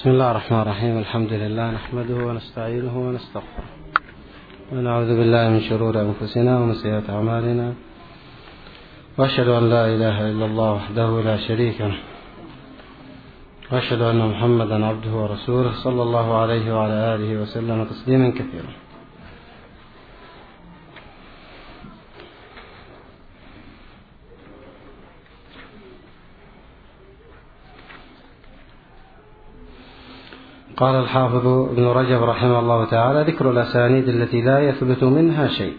بسم الله الرحمن الرحيم. الحمد لله نحمده ونستعينه ونستغفره ونعوذ بالله من شرور أنفسنا ومن سيئات أعمالنا، وأشهد أن لا إله إلا الله وحده لا شريك له، وأشهد أن محمدا عبده ورسوله صلى الله عليه وعلى آله وسلم تسليما كثيرا. قال الحافظ ابن رجب رحمه الله تعالى: ذكر الأسانيد التي لا يثبت منها شيء.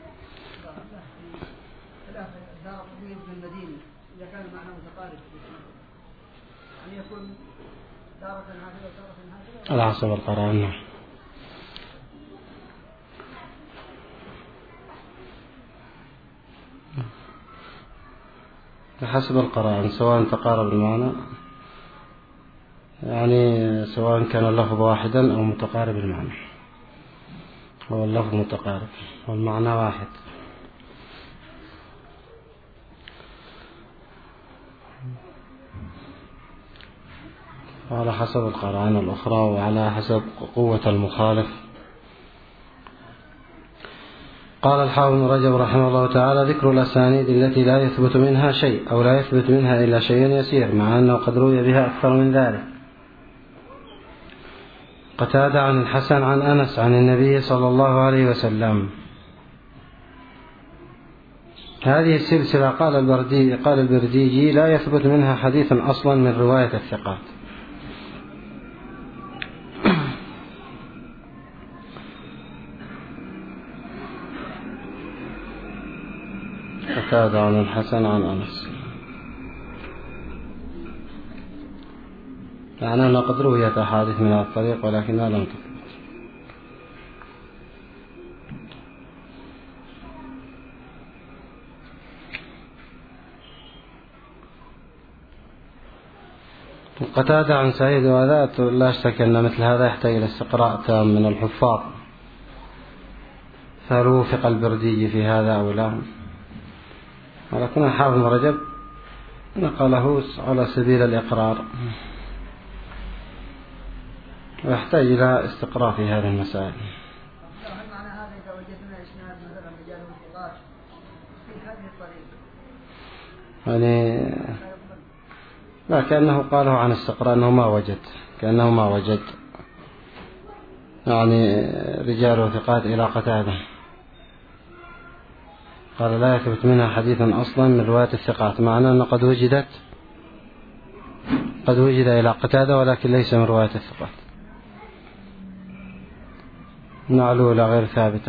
على حسب القرائن، بحسب القرائن سواء تقارب المعنى، يعني سواء كان اللفظ واحدا أو متقارب المعنى، هو اللفظ متقارب والمعنى واحد. وعلى حسب القرائن الأخرى وعلى حسب قوة المخالف. قال الحافظ ابن رجب رحمه الله تعالى: ذكر الأسانيد التي لا يثبت منها شيء أو لا يثبت منها إلا شيء يسير، مع أنه قد روي بها أكثر من ذلك. قتادة عن الحسن عن أنس عن النبي صلى الله عليه وسلم. هذه السلسلة قال البرديجي لا يثبت منها حديث أصلا من رواية الثقات. قتادة عن الحسن عن أنس، يعني أنه قد رويت أحاديث من هذا الطريق ولكنها لم تثبت. قتادة عن سعيد، وذات لا شك أن مثل هذا يحتاج إلى استقراء تام من الحفاظ، فهل وفق البرديجي في هذا أو لا؟ ولكن الحافظ ابن رجب نقله على سبيل الإقرار، ويحتاج إلى استقراء في هذه المسائل. يعني لا، كأنه قاله عن استقراء أنه ما وجد، كأنه ما وجد يعني رجال وثقات إلى قتادة. قال لا يثبت منها حديث أصلا من رواية الثقات، معناه أنه قد وجد إلى قتادة ولكن ليس من رواية الثقات، معلولة غير ثابتة.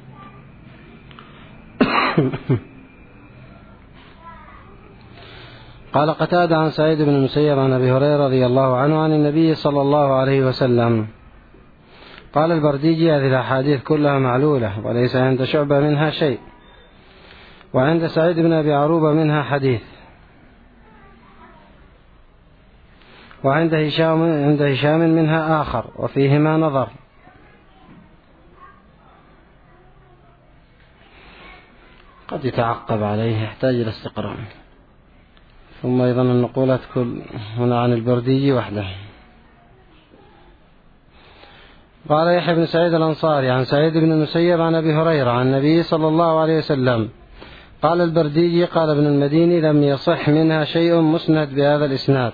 قال قتادة عن سعيد بن المسيب عن أبي هريرة رضي الله عنه عن النبي صلى الله عليه وسلم. قال البرديجي: هذه الأحاديث كلها معلولة وليس عند شعبة منها شيء، وعند سعيد بن أبي عروبة منها حديث، وعند هشام منها آخر، وفيهما نظر. قد يتعقب عليه، يحتاج إلى استقراء. ثم أيضا النقولات كل هنا عن البرديجي وحده. قال يحيى بن سعيد الأنصاري عن سعيد بن المسيب عن أبي هريرة عن النبي صلى الله عليه وسلم. قال البرديجي: قال ابن المديني: لم يصح منها شيء مسند بهذا الإسناد.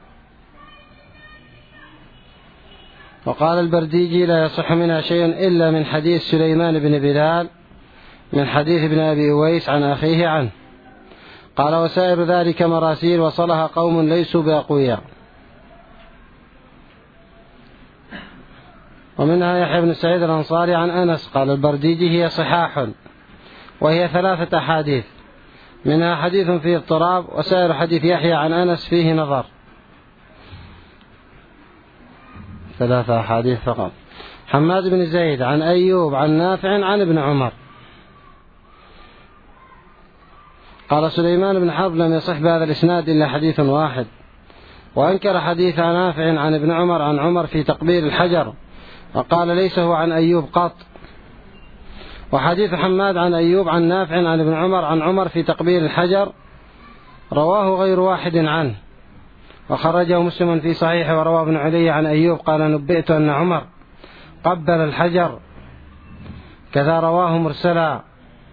وقال البرديجي: لا يصح منها شيء إلا من حديث سليمان بن بلال من حديث ابن أبي أويس عن أخيه عنه. قال: وسائر ذلك مراسيل وصلها قوم ليسوا بأقوياء. ومنها يحيى بن سعيد الأنصاري عن أنس. قال البرديجي: هي صحاح، وهي 3 أحاديث، منها حديث فيه اضطراب، وسائر حديث يحيى عن أنس فيه نظر. 3 أحاديث فقط. حماد بن زيد عن أيوب عن نافع عن ابن عمر. قال سليمان بن حرب: لم يصح بهذا الإسناد إلا حديث واحد، وأنكر حديث نافع عن ابن عمر عن عمر في تقبيل الحجر، وقال ليس هو عن أيوب قط. وحديث حماد عن أيوب عن نافع عن ابن عمر عن عمر في تقبيل الحجر رواه غير واحد عنه، وخرجه مسلم في صحيحه ورواه ابن علي عن أيوب قال نبئت أن عمر قبل الحجر، كذا رواه مرسلا،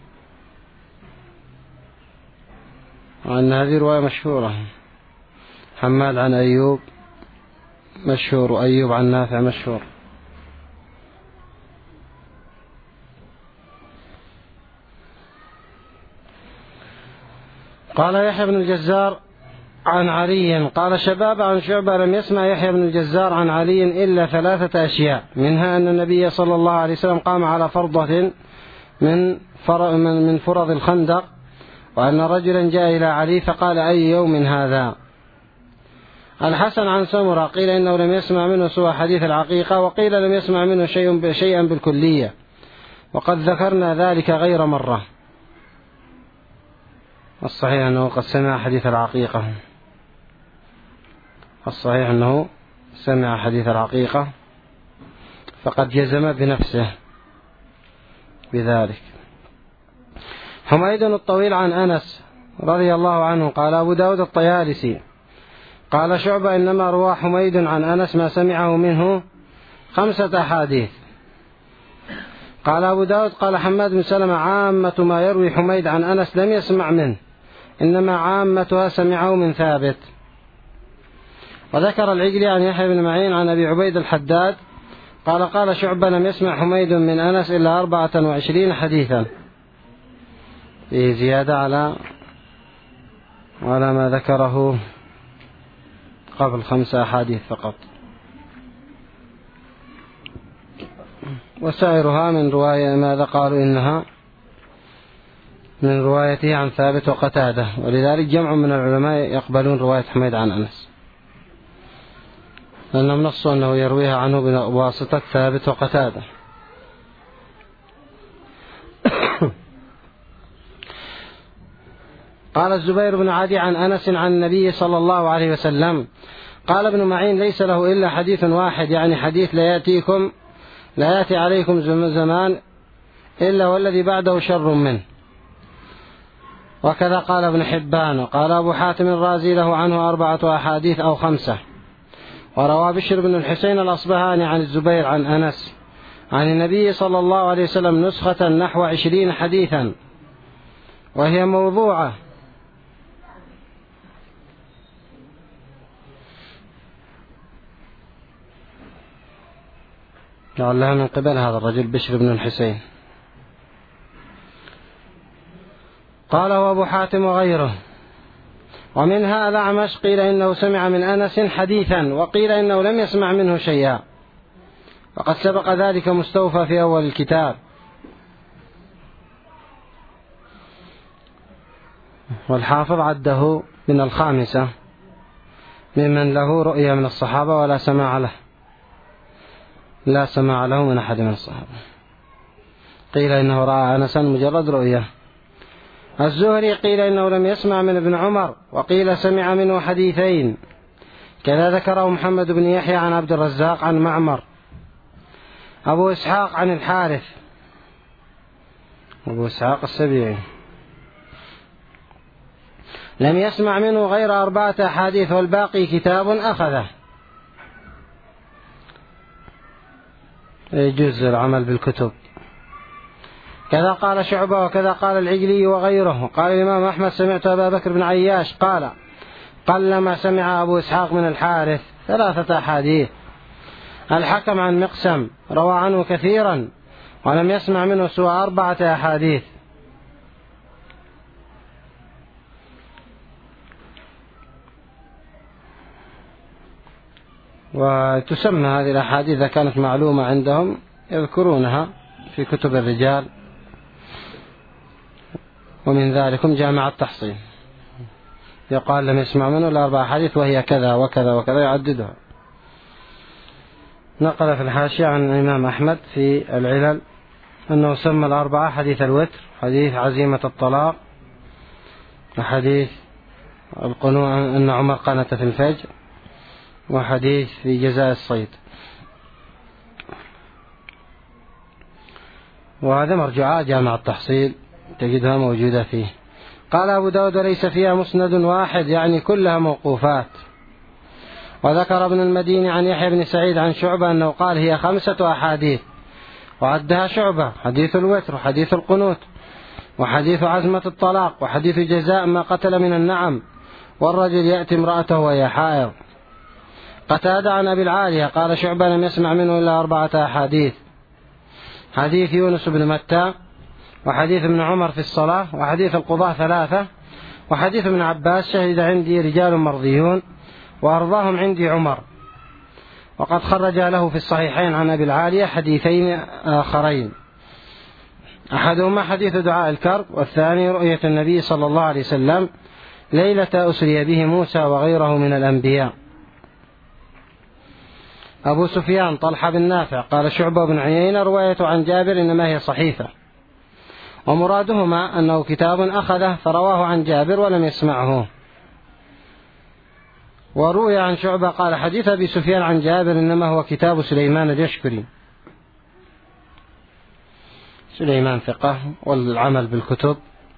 وأن هذه رواية مشهورة. حماد عن أيوب مشهور، وأيوب عن نافع مشهور. قال يحيى بن الجزار عن علي قال شباب عن شعبة لم يسمع يحيى بن الجزار عن علي إلا 3 أشياء، منها أن النبي صلى الله عليه وسلم قام على فرضة من فرض الخندق، وأن رجلا جاء إلى علي فقال أي يوم هذا. الحسن عن سمرة قيل إنه لم يسمع منه سوى حديث العقيقة، وقيل لم يسمع منه شيئا بالكلية، وقد ذكرنا ذلك غير مرة. الصحيح أنه قد سمع حديث العقيقة، الصحيح أنه سمع حديث العقيقة، فقد جزم بنفسه بذلك. حميد الطويل عن أنس رضي الله عنه قال أبو داود الطيالسي قال شعبة إنما روى حميد عن أنس ما سمعه منه 5 أحاديث. قال أبو داود قال حماد بن سلمة عامة ما يروي حميد عن أنس لم يسمع منه، إنما عامتها سمعه من ثابت. وذكر العجلي عن يحيى بن معين عن أبي عبيد الحداد قال شعبة لم يسمع حميد من أنس إلا 24 حديثا، فيه زيادة على ما ذكره قبل 5 أحاديث فقط، وسائرها من رواية ماذا قالوا إنها من روايته عن ثابت وقتادة، ولذلك جمع من العلماء يقبلون رواية حميد عن أنس، لأنهم نصوا أنه يرويها عنه بواسطة ثابت وقتادة. قال الزبير بن عدي عن أنس عن النبي صلى الله عليه وسلم قال ابن معين ليس له إلا حديث واحد، يعني حديث لا يأتي عليكم زمان إلا والذي بعده شر منه. وكذا قال ابن حبان. وقال أبو حاتم الرازي له عنه 4 أحاديث أو 5. وروى بشر بن الحسين الأصبهاني عن الزبير عن أنس عن النبي صلى الله عليه وسلم نسخة نحو 20 حديثا وهي موضوعة، لعلها من قبل هذا الرجل بشر بن الحسين. قاله أبو حاتم وغيره. ومنها الأعمش قيل إنه سمع من أنس حديثا، وقيل إنه لم يسمع منه شيئا، وقد سبق ذلك مستوفى في أول الكتاب. والحافظ عده من 5 ممن له رؤية من الصحابة ولا سماع له، لا سماع له من أحد من الصحابة. قيل إنه رأى أنسا مجرد رؤية. الزهري قيل إنه لم يسمع من ابن عمر، وقيل سمع منه حديثين، كذا ذكره محمد بن يحيى عن عبد الرزاق عن معمر. أبو إسحاق عن الحارث، أبو إسحاق السبيعي، لم يسمع منه غير 4 أحاديث والباقي كتاب أخذه. يجوز العمل بالكتب. كذا قال شعبة وكذا قال العجلي وغيره. قال الإمام أحمد سمعت أبا بكر بن عياش قال قلما سمع أبو إسحاق من الحارث 3 أحاديث. الحكم عن مقسم روى عنه كثيرا ولم يسمع منه سوى 4 أحاديث. وتسمى هذه الأحاديث إذا كانت معلومة عندهم يذكرونها في كتب الرجال، ومن ذلكم جامع التحصيل يقال لم يسمع منه إلا 4 أحاديث وهي كذا وكذا وكذا يعددها. نقل في الحاشية عن الإمام أحمد في العلل أنه سمى 4 حديث الوتر، حديث عزيمة الطلاق، وحديث القنوع أن عمر قنت في الفجر، وحديث في جزاء الصيد. وهذا مرجعات جامع التحصيل تجدها موجودة فيه. قال أبو داود ليس فيها مسند واحد، يعني كلها موقوفات، وذكر ابن المديني عن يحيى بن سعيد عن شعبة أنه قال هي 5 أحاديث، وعدها شعبة: حديث الوتر، وحديث القنوت، وحديث عزمة الطلاق، وحديث جزاء ما قتل من النعم، والرجل يأتي امرأته وهي حائض. قتادة عن أبي العالية قال شعبة لم يسمع منه إلا 4 أحاديث: حديث يونس بن متى، وحديث ابن عمر في الصلاة، وحديث القضاة 3، وحديث ابن عباس: شهد عندي رجال مرضيون وأرضاهم عندي عمر. وقد خرج له في الصحيحين عن أبي العالية حديثين آخرين: أحدهما حديث دعاء الكرب، والثاني رؤية النبي صلى الله عليه وسلم ليلة أسري به موسى وغيره من الأنبياء. أبو سفيان طلحة بن نافع قال شعبة بن عيينة: رواية عن جابر إنما هي صحيفة، ومرادهما أنه كتاب أخذه فرواه عن جابر ولم يسمعه. وروي عن شعبة قال حديث أبي سفيان عن جابر إنما هو كتاب سليمان اليشكري. سليمان ثقة، والعمل بالكتب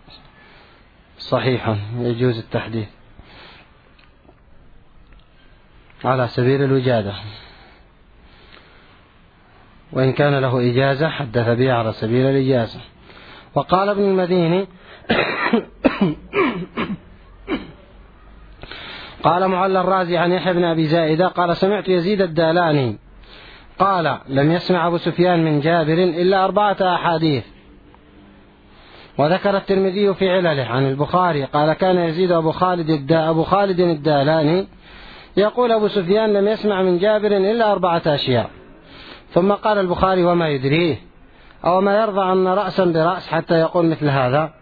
صحيح، يجوز التحديث على سبيل الوجادة، وإن كان له إجازة حدث بها على سبيل الإجازة. وقال ابن المديني: قال معلى الرازي عن يحيى بن أبي زائدة قال سمعت يزيد الدالاني قال لم يسمع أبو سفيان من جابر إلا 4 أحاديث. وذكر الترمذي في علله عن البخاري قال كان يزيد أبو خالد الدالاني يقول أبو سفيان لم يسمع من جابر إلا 4 أشياء. ثم قال البخاري: وما يدريه، أو ما يرضى أن رأسا برأس حتى يقول مثل هذا.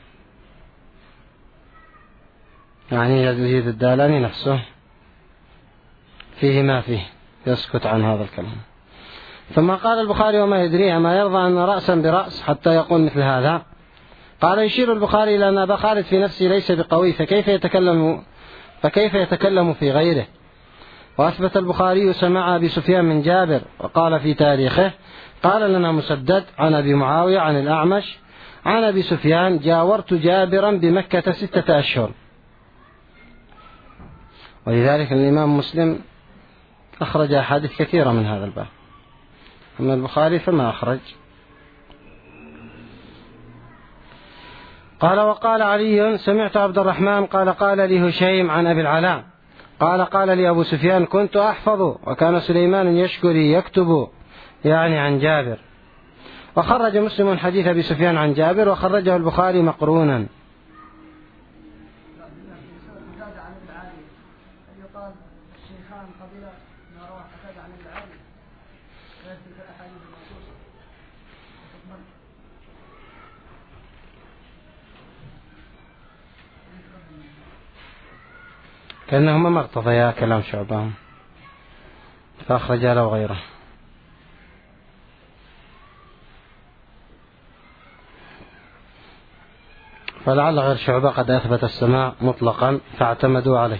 يعني يزيد الدالاني نفسه فيه ما فيه، يسكت عن هذا الكلام. ثم قال البخاري: وما يدريه، ما يرضى أن رأسا برأس حتى يقول مثل هذا. قال: يشير البخاري إلى أن أبا خالد في نفسه ليس بقوي، فكيف يتكلم في غيره. وأثبت البخاري سماع أبي سفيان من جابر، وقال في تاريخه: قال لنا مسدد عن أبي معاوية عن الأعمش عن أبي سفيان: جاورت جابرا بمكة 6 أشهر. ولذلك الإمام مسلم أخرج أحاديث كثيرة من هذا الباب، أما البخاري فما أخرج. قال: وقال علي: سمعت عبد الرحمن قال لي هشيم عن أبي العلاء قال لي أبو سفيان: كنت أحفظ وكان سليمان يشكري يكتب، يعني عن جابر. وخرج مسلم حديث أبي سفيان عن جابر، وخرجه البخاري مقرونا. كأنهما ما اقتضيا كلام شعبان فأخرج له غيره. فلعل غير شعبة قد أثبت السماع مطلقا فاعتمدوا عليه.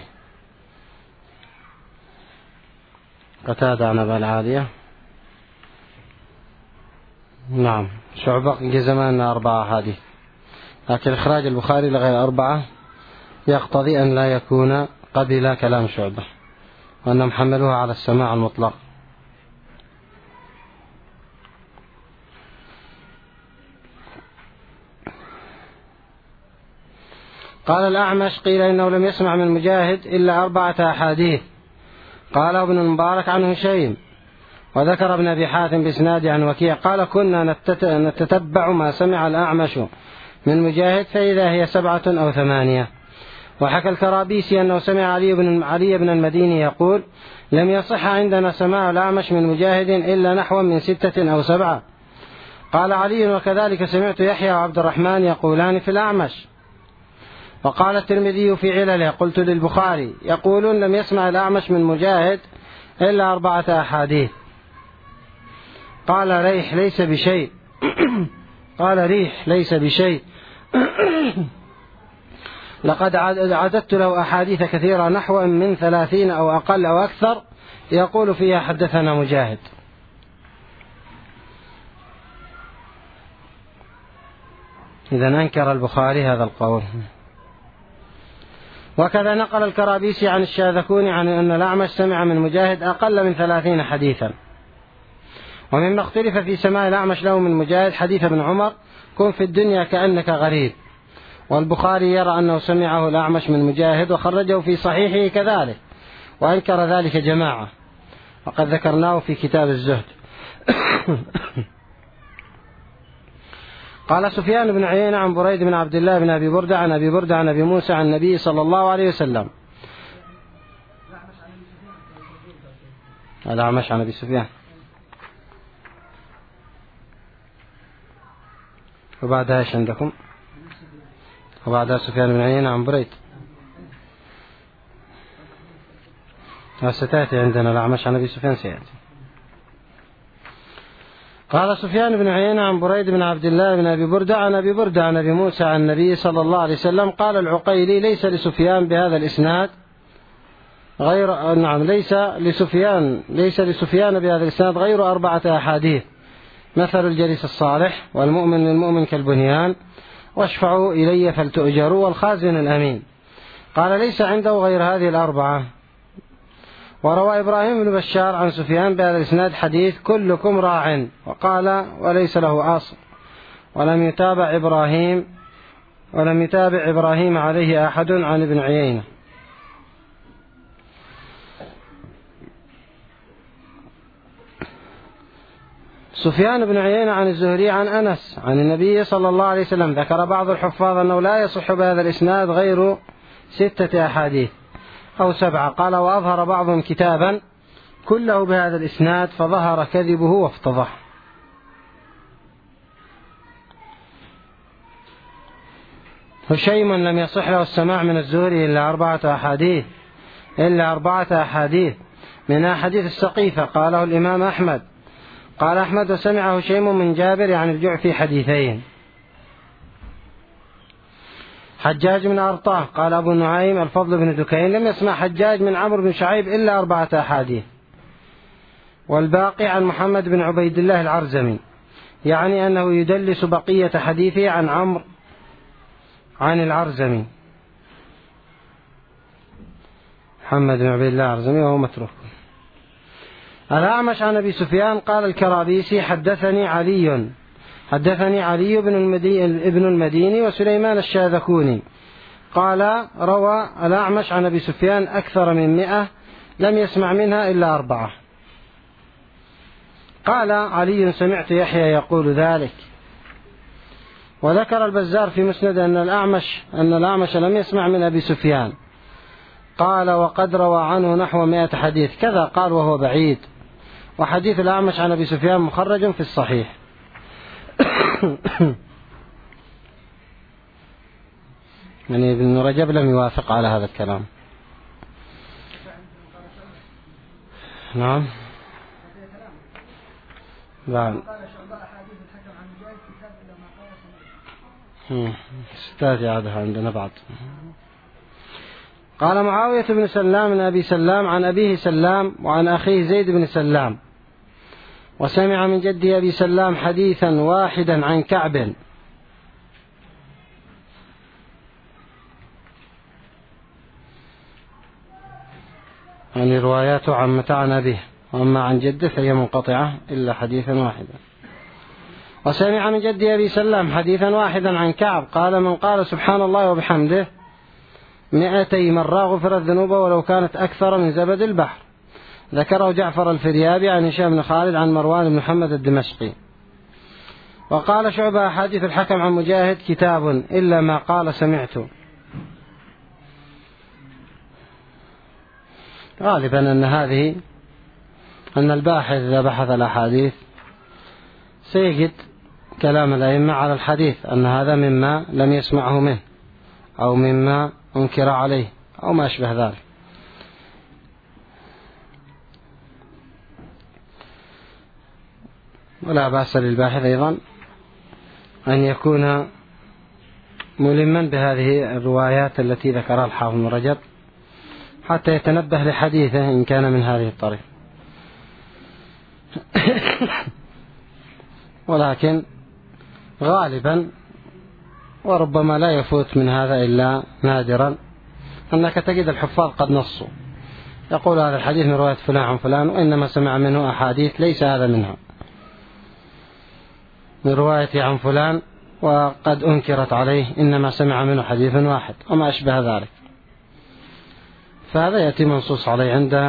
قتادة عن أبي العالية. نعم، شعبة جزمان 4 أحاديث، لكن إخراج البخاري لغير 4 يقتضي أن لا يكون قبل كلام شعبة، وأنهم حملوها على السماع المطلق. قال الأعمش: قيل إنه لم يسمع من مجاهد إلا 4 أحاديث. قال ابن المبارك عن هشيم. وذكر ابن أبي حاتم بإسناد عن وكيع قال: كنا نتتبع ما سمع الأعمش من مجاهد فإذا هي 7 أو 8. وحكى الكرابيسي أنه سمع علي بن المديني يقول: لم يصح عندنا سماع الأعمش من مجاهد إلا نحو من 6 أو 7. قال علي: وكذلك سمعت يحيى وعبد الرحمن يقولان في الأعمش. وقال الترمذي في علله: قلت للبخاري: يقولون لم يسمع الأعمش من مجاهد إلا 4 أحاديث. قال ريح ليس بشيء قال ريح ليس بشيء لقد عددت له أحاديث كثيرة نحو من 30 أو أقل أو أكثر يقول فيها حدثنا مجاهد. إذا أنكر البخاري هذا القول. وكذا نقل الكرابيسي عن الشاذكوني عن أن الأعمش سمع من مجاهد أقل من 30 حديثا. ومما اختلف في سماع الأعمش له من مجاهد حديث ابن عمر: كن في الدنيا كأنك غريب. والبخاري يرى أنه سمعه الأعمش من مجاهد وخرجه في صحيحه كذلك، وأنكر ذلك جماعة، وقد ذكرناه في كتاب الزهد. قال سفيان بن عيينة عن بريد بن عبد الله بن أبي بردة عن أبي بردة عن أبي موسى عن النبي صلى الله عليه وسلم. الأعمش عن أبي سفيان، وبعدها ايش عندكم؟ وبعدها سفيان بن عيينة عن بريد. ستأتي عندنا الأعمش عن أبي سفيان سيأتي. قال سفيان بن عيينة عن بريد بن عبد الله بن أبي بردة عن أبي بردة عن أبي موسى عن النبي صلى الله عليه وسلم. قال العقيلي: ليس لسفيان بهذا الإسناد غير ليس لسفيان بهذا الإسناد غير 4 أحاديث: مثل الجليس الصالح، والمؤمن للمؤمن كالبنيان، واشفعوا إلي فلتؤجروا، والخازن الأمين. قال: ليس عنده غير هذه 4. وروى إبراهيم بن بشار عن سفيان بهذا الإسناد حديث: كلكم راع، وقال: وليس له أصل. ولم يتابع إبراهيم عليه أحد عن ابن عيينة. سفيان بن عيينة عن الزهري عن أنس عن النبي صلى الله عليه وسلم. ذكر بعض الحفاظ أنه لا يصح بهذا الإسناد غير 6 أحاديث أو 7. قال: وأظهر بعضهم كتابا كله بهذا الإسناد فظهر كذبه وافتضح. هشيم لم يصح له السماع من الزهري إلا 4 أحاديث من أحاديث السقيفة. قاله الإمام أحمد. قال أحمد: وسمع هشيم من جابر عن الجعفي حديثين. حجاج من أرطاه. قال أبو نعيم الفضل بن دكين: لم يسمع حجاج من عمرو بن شعيب إلا 4 أحاديث. والباقي عن محمد بن عبيد الله العرزمي، يعني أنه يدلس بقية حديثه عن عمرو عن العرزمي، محمد بن عبيد الله العرزمي، وهو متروك. الأعمش عن أبي سفيان. قال الكرابيسي: حدثني علي بن المديني وسليمان الشاذكوني. قال: روى الأعمش عن أبي سفيان أكثر من 100 لم يسمع منها إلا 4. قال علي: سمعت يحيى يقول ذلك. وذكر البزار في مسند أن الأعمش لم يسمع من أبي سفيان. قال: وقد روى عنه نحو 100 حديث كذا. قال: وهو بعيد. وحديث الأعمش عن أبي سفيان مخرج في الصحيح. يعني ابن رجب لم يوافق على هذا الكلام. نعم. ستاتي عادها عندنا بعض. قال معاوية بن سلام من أبي سلام عن أبيه سلام وعن أخيه زيد بن سلام: وسمع من جده أبي سلام حديثا واحدا عن كعب. يعني رواياته عن أبيه، وأما عن جده فهي منقطعة إلا حديثا واحدا. وسمع من جده أبي سلام حديثا واحدا عن كعب قال: من قال سبحان الله وبحمده 200 مرة غفرت ذنوبه ولو كانت أكثر من زبد البحر. ذكره جعفر الفريابي عن هشام بن خالد عن مروان بن محمد الدمشقي. وقال شعبة: حديث الحكم عن مجاهد كتاب إلا ما قال سمعت. غالبا أن الباحث إذا بحث الأحاديث سيجد كلام الأئمة على الحديث أن هذا مما لم يسمعه منه أو مما أنكر عليه أو ما أشبه ذلك. ولا بأس للباحث أيضا أن يكون ملما بهذه الروايات التي ذكرها الحافظ بن رجب حتى يتنبه لحديثه إن كان من هذه الطريقة. ولكن غالبا وربما لا يفوت من هذا إلا نادرا أنك تجد الحفاظ قد نصوا، يقول هذا الحديث من رواية فلان عن فلان، وإنما سمع منه أحاديث ليس هذا منها، من رواية عن فلان وقد أنكرت عليه، إنما سمع منه حديث واحد وما أشبه ذلك. فهذا يأتي منصوص عليه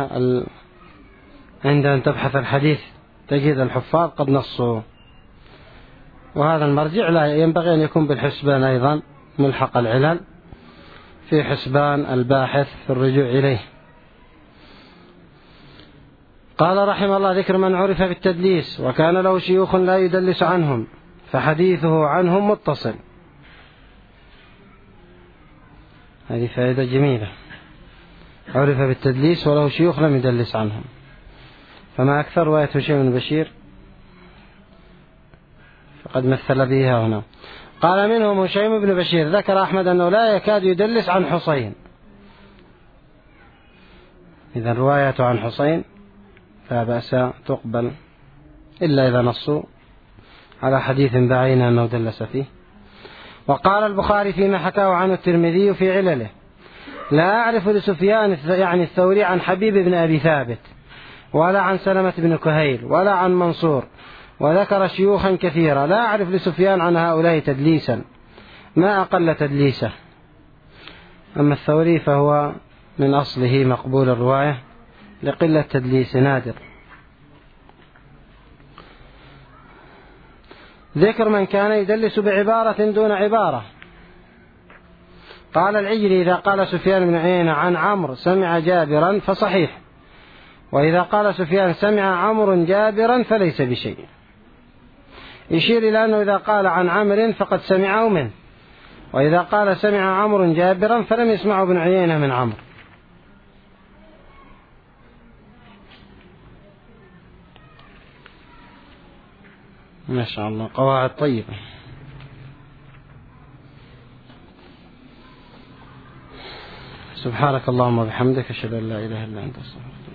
عند أن تبحث الحديث تجد الحفاظ قد نصوا. وهذا المرجع لا ينبغي أن يكون بالحسبان أيضا ملحق العلل في حسبان الباحث في الرجوع إليه. قال رحمه الله: ذكر من عرف بالتدليس وكان له شيوخ لا يدلس عنهم فحديثه عنهم متصل. هذه فائدة جميلة، عرف بالتدليس وله شيوخ لم يدلس عنهم، فما أكثر رواية هشيم بن بشير فقد مثل بها هنا. قال: منهم هشيم بن بشير ذكر أحمد أنه لا يكاد يدلس عن حسين. إذا رواية عن حسين لا بأس تقبل إلا إذا نصوا على حديث بعين أنه دلس فيه. وقال البخاري فيما حكاه عنه الترمذي في علله: لا أعرف لسفيان يعني الثوري عن حبيب بن أبي ثابت ولا عن سلمة بن كهيل ولا عن منصور، وذكر شيوخا كثيرا. لا أعرف لسفيان عن هؤلاء تدليسا ما أقل تدليسه. أما الثوري فهو من أصله مقبول الرواية لقلة تدليس نادر. ذكر من كان يدلس بعبارة دون عبارة. قال العجلي: إذا قال سفيان بن عيينة عن عمرو سمع جابرا فصحيح، وإذا قال سفيان سمع عمرو جابرا فليس بشيء. يشير إلى أنه إذا قال عن عمرو فقد سمعه منه، وإذا قال سمع عمرو جابرا فلم يسمعه ابن عيينة من عمرو. ما شاء الله، قواعد طيبة. سبحانك اللهم وبحمدك، أشهد أن لا إله إلا أنت، أستغفرك.